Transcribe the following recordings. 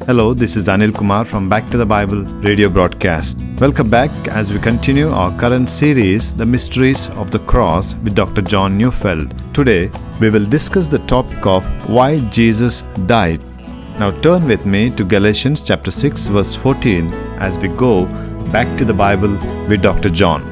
Hello, this is Anil Kumar from Back to the Bible radio broadcast. Welcome back as we continue our current series, The Mysteries of the Cross with Dr. John Neufeld. Today, we will discuss the topic of why Jesus died. Now turn with me to Galatians chapter 6 verse 14 as we go back to the Bible with Dr. John.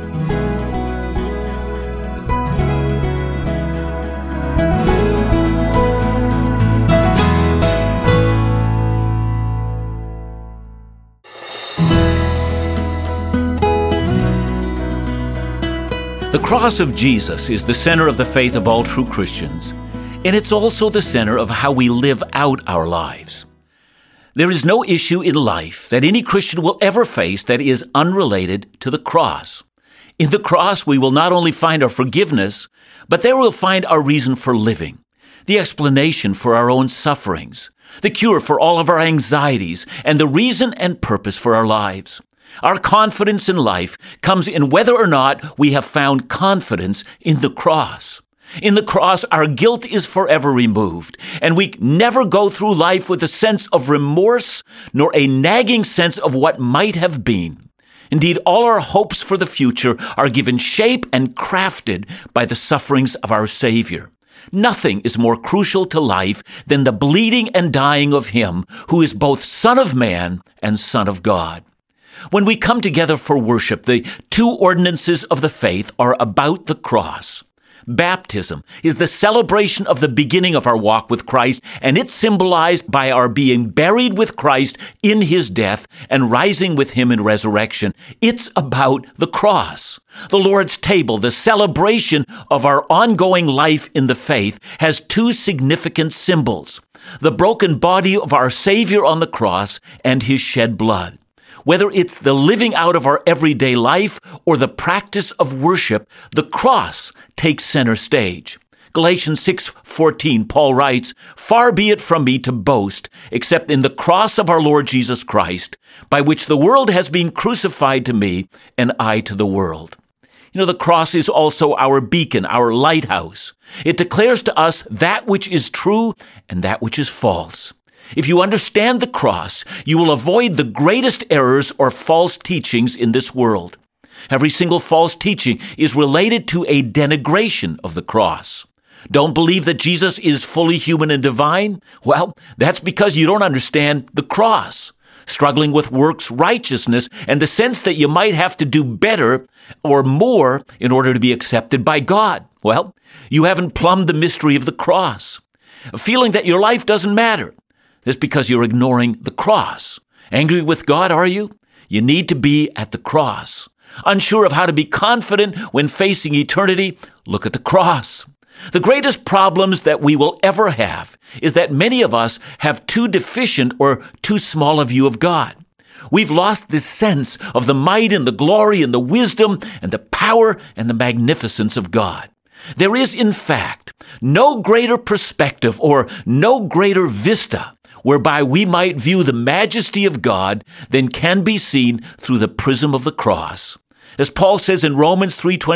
The cross of Jesus is the center of the faith of all true Christians, and it's also the center of how we live out our lives. There is no issue in life that any Christian will ever face that is unrelated to the cross. In the cross, we will not only find our forgiveness, but there we'll find our reason for living, the explanation for our own sufferings, the cure for all of our anxieties, and the reason and purpose for our lives. Our confidence in life comes in whether or not we have found confidence in the cross. In the cross, our guilt is forever removed, and we never go through life with a sense of remorse nor a nagging sense of what might have been. Indeed, all our hopes for the future are given shape and crafted by the sufferings of our Savior. Nothing is more crucial to life than the bleeding and dying of Him who is both Son of Man and Son of God. When we come together for worship, the two ordinances of the faith are about the cross. Baptism is the celebration of the beginning of our walk with Christ, and it's symbolized by our being buried with Christ in His death and rising with Him in resurrection. It's about the cross. The Lord's table, the celebration of our ongoing life in the faith, has two significant symbols: the broken body of our Savior on the cross and His shed blood. Whether it's the living out of our everyday life or the practice of worship, the cross takes center stage. Galatians 6:14, Paul writes, "Far be it from me to boast, except in the cross of our Lord Jesus Christ, by which the world has been crucified to me, and I to the world." The cross is also our beacon, our lighthouse. It declares to us that which is true and that which is false. If you understand the cross, you will avoid the greatest errors or false teachings in this world. Every single false teaching is related to a denigration of the cross. Don't believe that Jesus is fully human and divine? Well, that's because you don't understand the cross. Struggling with works righteousness and the sense that you might have to do better or more in order to be accepted by God. Well, you haven't plumbed the mystery of the cross. Feeling that your life doesn't matter. That's because you're ignoring the cross. Angry with God, are you? You need to be at the cross. Unsure of how to be confident when facing eternity? Look at the cross. The greatest problems that we will ever have is that many of us have too deficient or too small a view of God. We've lost this sense of the might and the glory and the wisdom and the power and the magnificence of God. There is, in fact, no greater perspective or no greater vista whereby we might view the majesty of God than can be seen through the prism of the cross. As Paul says in Romans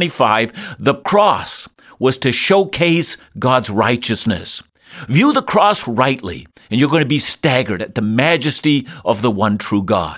3:25, the cross was to showcase God's righteousness. View the cross rightly, and you're going to be staggered at the majesty of the one true God.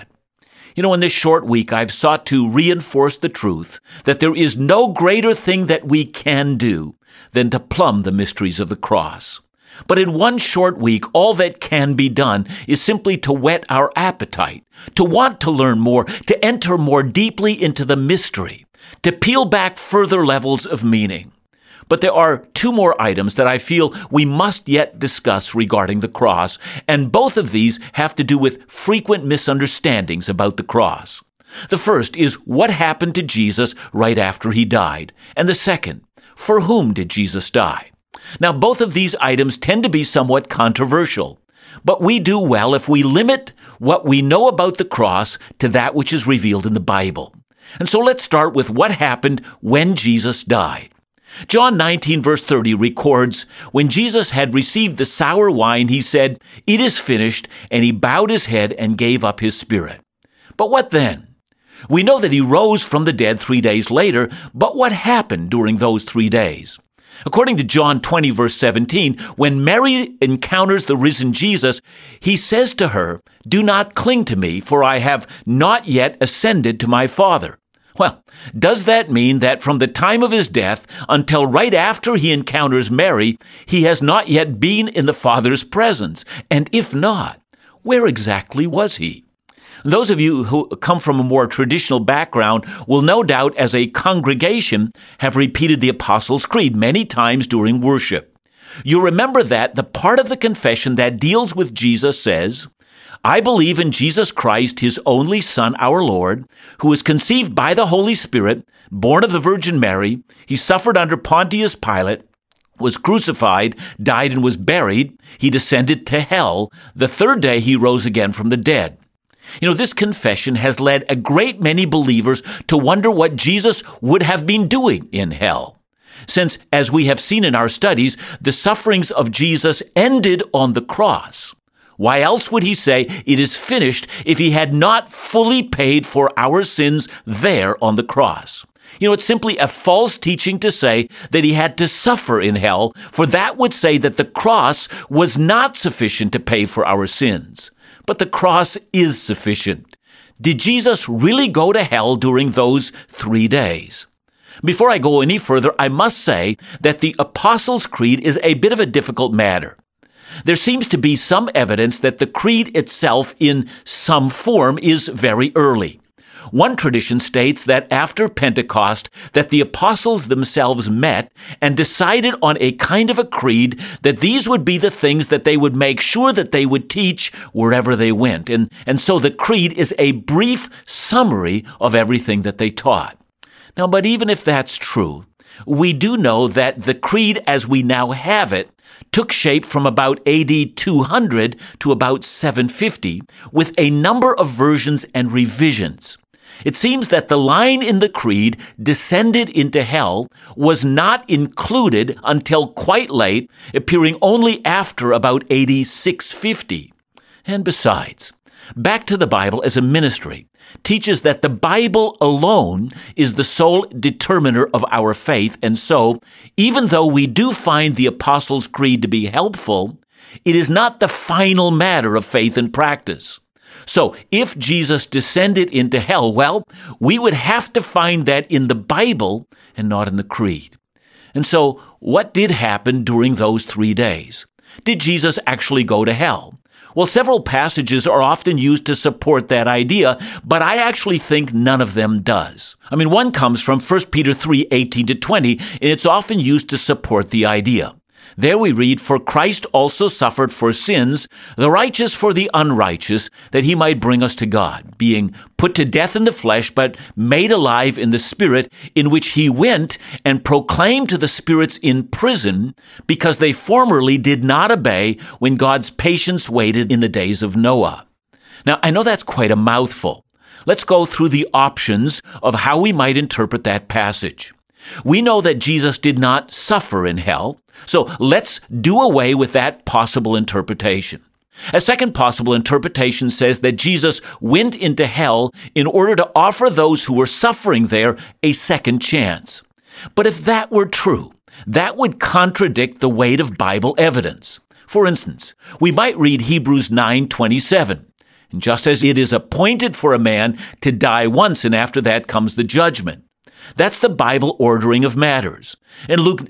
In this short week, I've sought to reinforce the truth that there is no greater thing that we can do than to plumb the mysteries of the cross. But in one short week, all that can be done is simply to whet our appetite, to want to learn more, to enter more deeply into the mystery, to peel back further levels of meaning. But there are two more items that I feel we must yet discuss regarding the cross, and both of these have to do with frequent misunderstandings about the cross. The first is what happened to Jesus right after He died, and the second, for whom did Jesus die? Now, both of these items tend to be somewhat controversial, but we do well if we limit what we know about the cross to that which is revealed in the Bible. And so let's start with what happened when Jesus died. John 19 verse 30 records, when Jesus had received the sour wine, He said, "It is finished," and He bowed His head and gave up His spirit. But what then? We know that He rose from the dead 3 days later, but what happened during those 3 days? According to John 20, verse 17, when Mary encounters the risen Jesus, he says to her, "Do not cling to me, for I have not yet ascended to my Father." Well, does that mean that from the time of his death until right after he encounters Mary, he has not yet been in the Father's presence? And if not, where exactly was he? Those of you who come from a more traditional background will no doubt, as a congregation, have repeated the Apostles' Creed many times during worship. You remember that the part of the confession that deals with Jesus says, "I believe in Jesus Christ, his only Son, our Lord, who was conceived by the Holy Spirit, born of the Virgin Mary. He suffered under Pontius Pilate, was crucified, died, and was buried. He descended to hell. The third day he rose again from the dead." This confession has led a great many believers to wonder what Jesus would have been doing in hell. Since, as we have seen in our studies, the sufferings of Jesus ended on the cross. Why else would he say, "It is finished," if he had not fully paid for our sins there on the cross? It's simply a false teaching to say that he had to suffer in hell, for that would say that the cross was not sufficient to pay for our sins. But the cross is sufficient. Did Jesus really go to hell during those 3 days? Before I go any further, I must say that the Apostles' Creed is a bit of a difficult matter. There seems to be some evidence that the creed itself in some form is very early. One tradition states that after Pentecost, that the apostles themselves met and decided on a kind of a creed, that these would be the things that they would make sure that they would teach wherever they went. And so the creed is a brief summary of everything that they taught. Now, but even if that's true, we do know that the creed as we now have it took shape from about AD 200 to about 750, with a number of versions and revisions. It seems that the line in the creed, "descended into hell," was not included until quite late, appearing only after about AD 650. And besides, Back to the Bible as a Ministry teaches that the Bible alone is the sole determiner of our faith, and so, even though we do find the Apostles' Creed to be helpful, it is not the final matter of faith and practice. So, if Jesus descended into hell, well, we would have to find that in the Bible and not in the Creed. And so, what did happen during those 3 days? Did Jesus actually go to hell? Well, several passages are often used to support that idea, but I actually think none of them does. One comes from 1 Peter 3:18-20, and it's often used to support the idea. There we read, "For Christ also suffered for sins, the righteous for the unrighteous, that he might bring us to God, being put to death in the flesh, but made alive in the Spirit, in which he went and proclaimed to the spirits in prison, because they formerly did not obey when God's patience waited in the days of Noah." Now, I know that's quite a mouthful. Let's go through the options of how we might interpret that passage. We know that Jesus did not suffer in hell, so let's do away with that possible interpretation. A second possible interpretation says that Jesus went into hell in order to offer those who were suffering there a second chance. But if that were true, that would contradict the weight of Bible evidence. For instance, we might read Hebrews 9:27. And just as it is appointed for a man to die once, and after that comes the judgment. That's the Bible ordering of matters. In Luke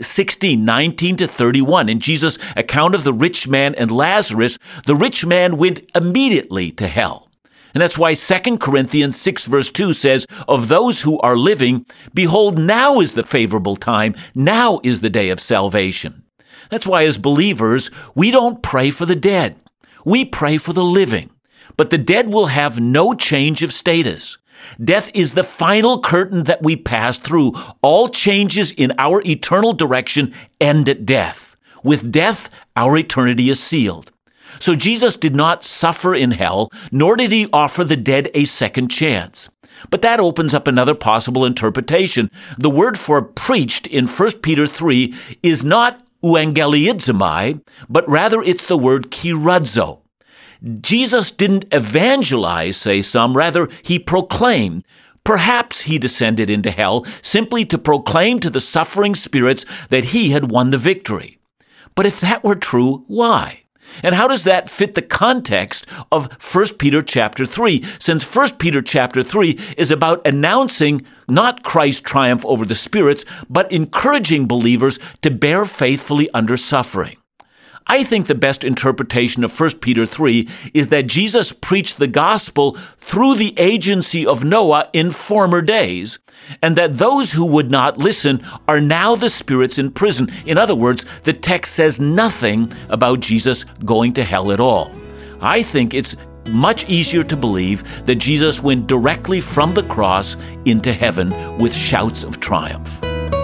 16:19-31, in Jesus' account of the rich man and Lazarus, the rich man went immediately to hell. And that's why 2 Corinthians 6:2 says, "Of those who are living, behold, now is the favorable time, now is the day of salvation." That's why as believers, we don't pray for the dead. We pray for the living. But the dead will have no change of status. Death is the final curtain that we pass through. All changes in our eternal direction end at death. With death, our eternity is sealed. So Jesus did not suffer in hell, nor did he offer the dead a second chance. But that opens up another possible interpretation. The word for preached in 1 Peter 3 is not euangeliizomai, but rather it's the word kiradzo. Jesus didn't evangelize, say some, rather he proclaimed. Perhaps he descended into hell simply to proclaim to the suffering spirits that he had won the victory. But if that were true, why? And how does that fit the context of 1 Peter chapter 3? Since 1 Peter chapter 3 is about announcing not Christ's triumph over the spirits, but encouraging believers to bear faithfully under suffering. I think the best interpretation of 1 Peter 3 is that Jesus preached the gospel through the agency of Noah in former days, and that those who would not listen are now the spirits in prison. In other words, the text says nothing about Jesus going to hell at all. I think it's much easier to believe that Jesus went directly from the cross into heaven with shouts of triumph.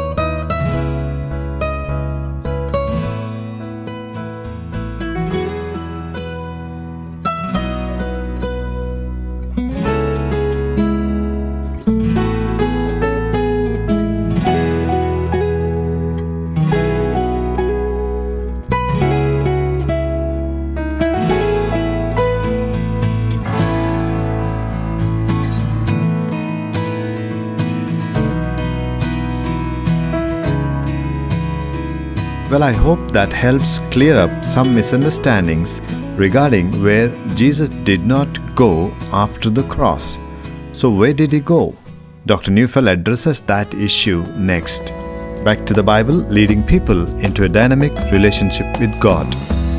Well, I hope that helps clear up some misunderstandings regarding where Jesus did not go after the cross. So where did he go? Dr. Neufeld addresses that issue next. Back to the Bible, leading people into a dynamic relationship with God.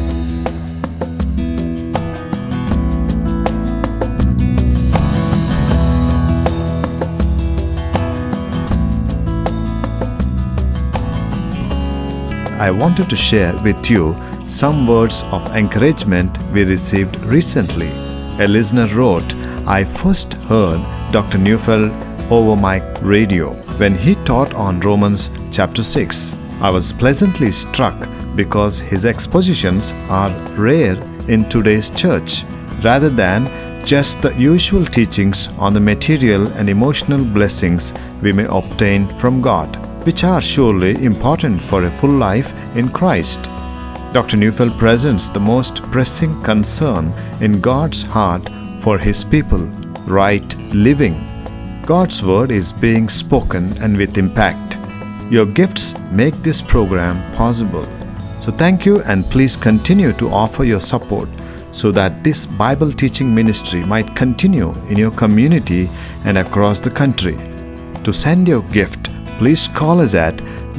I wanted to share with you some words of encouragement we received recently. A listener wrote, "I first heard Dr. Neufeld over my radio when he taught on Romans chapter 6. I was pleasantly struck because his expositions are rare in today's church, rather than just the usual teachings on the material and emotional blessings we may obtain from God, which are surely important for a full life in Christ. Dr. Neufeld presents the most pressing concern in God's heart for His people, right living. God's word is being spoken and with impact. Your gifts make this program possible. So thank you, and please continue to offer your support so that this Bible teaching ministry might continue in your community and across the country. To send your gift, please call us at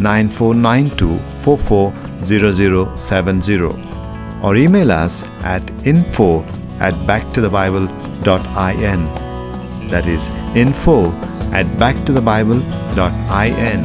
9492440070 or email us at info@backtothebible.in. That is info@backtothebible.in.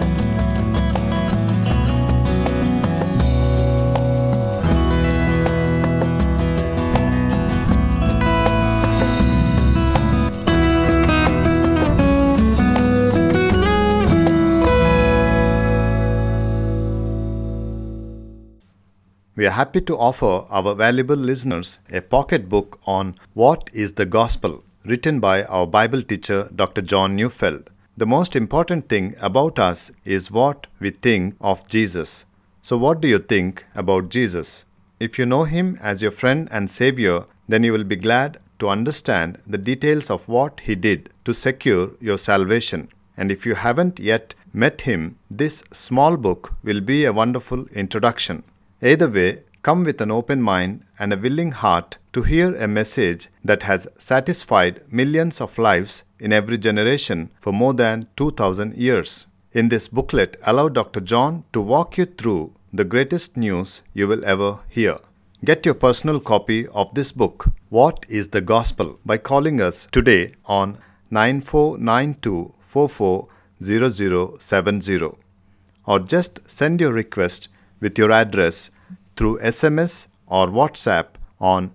We are happy to offer our valuable listeners a pocket book on What is the Gospel, written by our Bible teacher Dr. John Neufeld. The most important thing about us is what we think of Jesus. So what do you think about Jesus? If you know Him as your friend and Savior, then you will be glad to understand the details of what He did to secure your salvation. And if you haven't yet met Him, this small book will be a wonderful introduction. Either way, come with an open mind and a willing heart to hear a message that has satisfied millions of lives in every generation for more than 2,000 years. In this booklet, allow Dr. John to walk you through the greatest news you will ever hear. Get your personal copy of this book, What is the Gospel, by calling us today on 9492440070, or just send your request with your address through SMS or WhatsApp on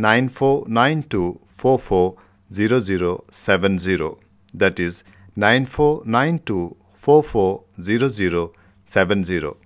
9492440070. That is 9492440070.